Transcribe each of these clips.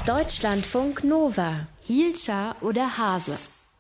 Deutschlandfunk Nova. Hielscher oder Hase?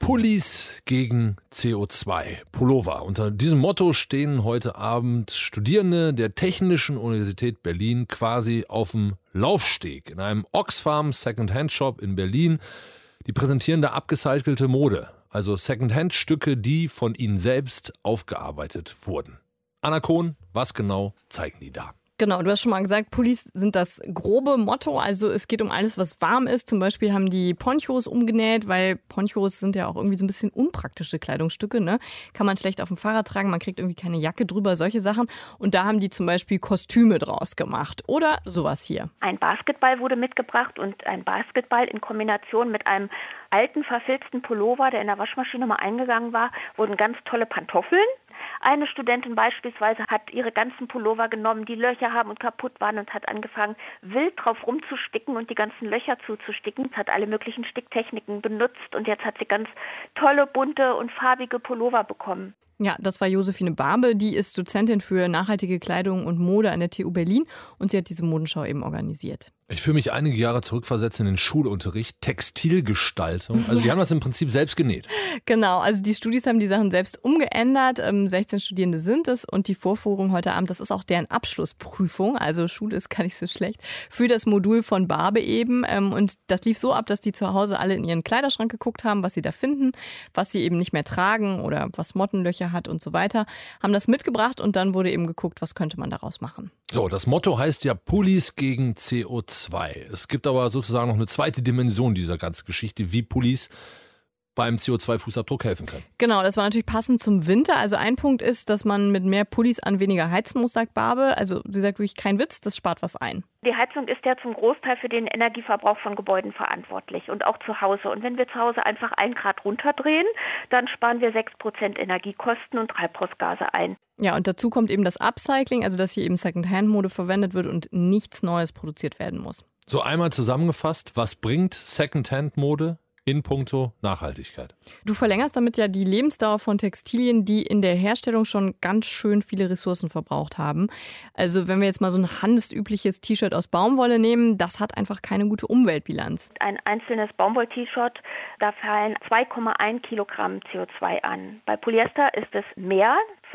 Pullis gegen CO2. Pullover. Unter diesem Motto stehen heute Abend Studierende der Technischen Universität Berlin quasi auf dem Laufsteg in einem Oxfam Secondhand-Shop in Berlin. Die präsentieren da abgecycelte Mode, also Secondhand-Stücke, die von ihnen selbst aufgearbeitet wurden. Anna Kohn, was genau zeigen die da? Genau, du hast schon mal gesagt, Pullis sind das grobe Motto. Also es geht um alles, was warm ist. Zum Beispiel haben die Ponchos umgenäht, weil Ponchos sind ja auch irgendwie so ein bisschen unpraktische Kleidungsstücke, ne? Kann man schlecht auf dem Fahrrad tragen, man kriegt irgendwie keine Jacke drüber, solche Sachen. Und da haben die zum Beispiel Kostüme draus gemacht. Oder sowas hier. Ein Basketball wurde mitgebracht und ein Basketball in Kombination mit einem alten, verfilzten Pullover, der in der Waschmaschine mal eingegangen war, wurden ganz tolle Pantoffeln. Eine Studentin beispielsweise hat ihre ganzen Pullover genommen, die Löcher haben und kaputt waren und hat angefangen, wild drauf rumzusticken und die ganzen Löcher zuzusticken. Hat alle möglichen Sticktechniken benutzt und jetzt hat sie ganz tolle, bunte und farbige Pullover bekommen. Ja, das war Josephine Barbe, die ist Dozentin für nachhaltige Kleidung und Mode an der TU Berlin und sie hat diese Modenschau eben organisiert. Ich fühle mich einige Jahre zurückversetzt in den Schulunterricht, Textilgestaltung. Also die haben das im Prinzip selbst genäht. Genau, also die Studis haben die Sachen selbst umgeändert. 16 Studierende sind es und die Vorführung heute Abend, das ist auch deren Abschlussprüfung. Also Schule ist gar nicht so schlecht. Für das Modul von Barbe eben. Und das lief so ab, dass die zu Hause alle in ihren Kleiderschrank geguckt haben, was sie da finden, was sie eben nicht mehr tragen oder was Mottenlöcher hat und so weiter. Haben das mitgebracht und dann wurde eben geguckt, was könnte man daraus machen. So, das Motto heißt ja Pullis gegen CO2. Es gibt aber sozusagen noch eine zweite Dimension dieser ganzen Geschichte, wie Pullis beim CO2-Fußabdruck helfen können. Genau, das war natürlich passend zum Winter. Also ein Punkt ist, dass man mit mehr Pullis an weniger heizen muss, sagt Barbe. Also sie sagt wirklich kein Witz, das spart was ein. Die Heizung ist ja zum Großteil für den Energieverbrauch von Gebäuden verantwortlich und auch zu Hause. Und wenn wir zu Hause einfach 1 Grad runterdrehen, dann sparen wir 6% Energiekosten und Treibhausgase ein. Ja, und dazu kommt eben das Upcycling, also dass hier eben Secondhand-Mode verwendet wird und nichts Neues produziert werden muss. So einmal zusammengefasst, was bringt Secondhand-Mode in puncto Nachhaltigkeit? Du verlängerst damit ja die Lebensdauer von Textilien, die in der Herstellung schon ganz schön viele Ressourcen verbraucht haben. Also wenn wir jetzt mal so ein handelsübliches T-Shirt aus Baumwolle nehmen, das hat einfach keine gute Umweltbilanz. Ein einzelnes Baumwoll-T-Shirt, da fallen 2,1 Kilogramm CO2 an. Bei Polyester ist es mehr,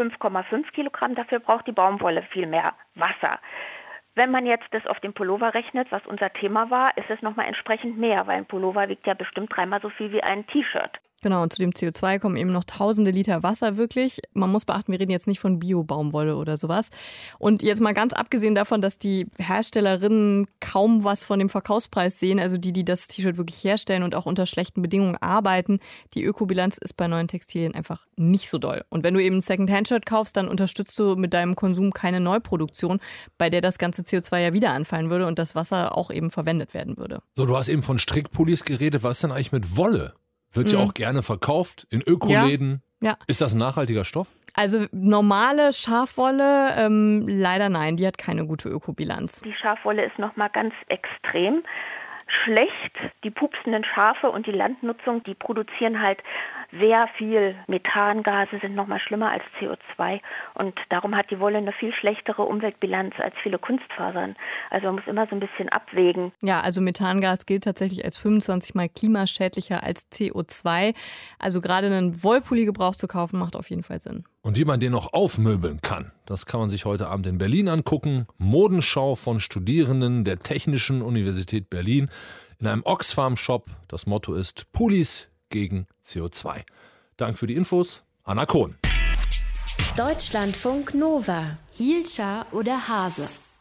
5,5 Kilogramm. Dafür braucht die Baumwolle viel mehr Wasser. Wenn man jetzt das auf den Pullover rechnet, was unser Thema war, ist es nochmal entsprechend mehr, weil ein Pullover wiegt ja bestimmt 3-mal so viel wie ein T-Shirt. Genau, und zu dem CO2 kommen eben noch tausende Liter Wasser wirklich. Man muss beachten, wir reden jetzt nicht von Bio-Baumwolle oder sowas. Und jetzt mal ganz abgesehen davon, dass die Herstellerinnen kaum was von dem Verkaufspreis sehen, also die das T-Shirt wirklich herstellen und auch unter schlechten Bedingungen arbeiten, die Ökobilanz ist bei neuen Textilien einfach nicht so doll. Und wenn du eben ein Second-Hand-Shirt kaufst, dann unterstützt du mit deinem Konsum keine Neuproduktion, bei der das ganze CO2 ja wieder anfallen würde und das Wasser auch eben verwendet werden würde. So, du hast eben von Strickpullis geredet. Was ist denn eigentlich mit Wolle? Wird ja auch gerne verkauft in Ökoläden. Ja. Ist das ein nachhaltiger Stoff? Also normale Schafwolle, leider nein, die hat keine gute Ökobilanz. Die Schafwolle ist nochmal ganz extrem schlecht. Die pupsenden Schafe und die Landnutzung, die produzieren halt sehr viel Methangase, sind nochmal schlimmer als CO2 und darum hat die Wolle eine viel schlechtere Umweltbilanz als viele Kunstfasern. Also man muss immer so ein bisschen abwägen. Ja, also Methangas gilt tatsächlich als 25 Mal klimaschädlicher als CO2. Also gerade einen Wollpulli-Gebrauch zu kaufen, macht auf jeden Fall Sinn. Und wie man den noch aufmöbeln kann, das kann man sich heute Abend in Berlin angucken. Modenschau von Studierenden der Technischen Universität Berlin in einem Oxfam-Shop. Das Motto ist Pullis gegen CO2. Dank für die Infos, Anna Kohn. Deutschlandfunk Nova. Hielscher oder Hase?